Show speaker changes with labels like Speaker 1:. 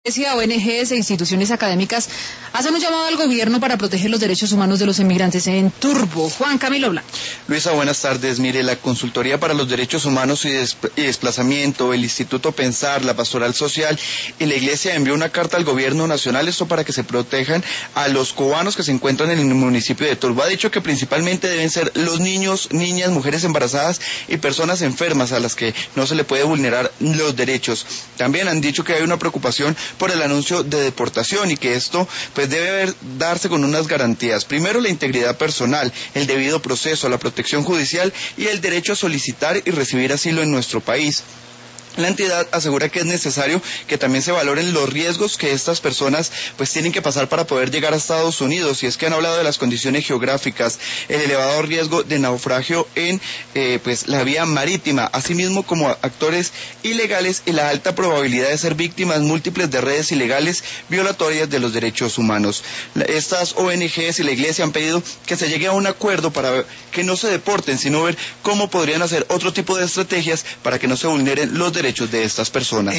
Speaker 1: ONGs e instituciones académicas hacen un llamado al gobierno para proteger los derechos humanos de los emigrantes en Turbo. Juan Camilo Blanco.
Speaker 2: Luisa, buenas tardes. Mire, la Consultoría para los Derechos Humanos y Desplazamiento, el Instituto Pensar, la Pastoral Social y la Iglesia envió una carta al gobierno nacional, esto para que se protejan a los cubanos que se encuentran en el municipio de Turbo. Ha dicho que principalmente deben ser los niños, niñas, mujeres embarazadas y personas enfermas a las que no se le puede vulnerar los derechos. También han dicho que hay una preocupación por el anuncio de deportación y que esto pues debe darse con unas garantías. Primero, la integridad personal, el debido proceso, la protección judicial y el derecho a solicitar y recibir asilo en nuestro país. La entidad asegura que es necesario que también se valoren los riesgos que estas personas pues tienen que pasar para poder llegar a Estados Unidos, y es que han hablado de las condiciones geográficas, el elevado riesgo de naufragio en pues la vía marítima, asimismo como actores ilegales y la alta probabilidad de ser víctimas múltiples de redes ilegales violatorias de los derechos humanos. Estas ONGs y la Iglesia han pedido que se llegue a un acuerdo para que no se deporten, sino ver cómo podrían hacer otro tipo de estrategias para que no se vulneren los derechos de estas personas.